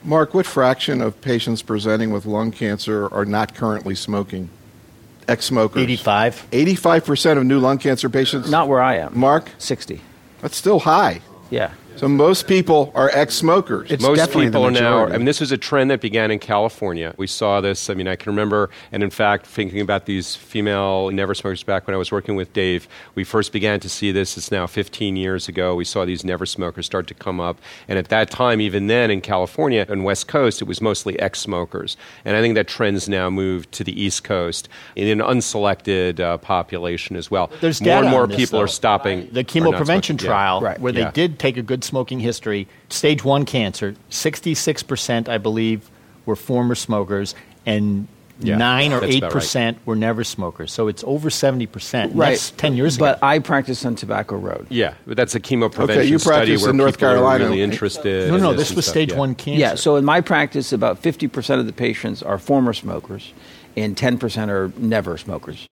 Mark, what fraction of patients presenting with lung cancer are not currently smoking? Ex-smokers? 85. 85% of new lung cancer patients? Not where I am. Mark? 60. That's still high. Yeah. So most people are ex-smokers. Most people are now, this was a trend that began in California. We saw this, I can remember, and in fact, thinking about these female never smokers back when I was working with Dave, we first began to see this, it's now 15 years ago, we saw these never smokers start to come up. And at that time, even then in California and West Coast, it was mostly ex-smokers. And I think that trend's now moved to the East Coast in an unselected population as well. There's more data and more on this, people though. are stopping. The chemo prevention smoking. trial, Right. where they did take a good smoking history, stage 1 cancer, 66%, I believe, were former smokers, and 9 or that's about 8% were never smokers. So it's over 70%. Right. That's 10 years ago. But I practice on Tobacco Road. Yeah, but that's a chemo prevention you study practice where in North people Carolina. are really interested. No, in this and was stuff. stage Yeah. 1 cancer. Yeah, so in my practice, about 50% of the patients are former smokers, and 10% are never smokers.